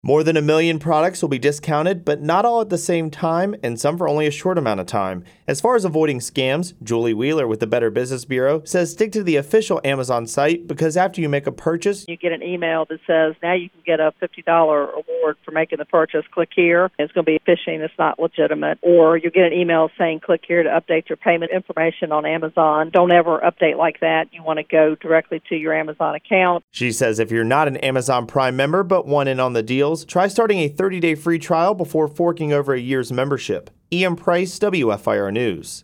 More than 1 million products will be discounted, but not all at the same time, and some for only a short amount of time. As far as avoiding scams, Julie Wheeler with the Better Business Bureau says stick to the official Amazon site because after you make a purchase, you get an email that says, now you can get a $50 award for making the purchase. Click here. It's going to be phishing. It's not legitimate. Or you get an email saying, click here to update your payment information on Amazon. Don't ever update like that. You want to go directly to your Amazon account. She says if you're not an Amazon Prime member but want in on the deals, try starting a 30-day free trial before forking over a year's membership. Ian Price, WFIR News.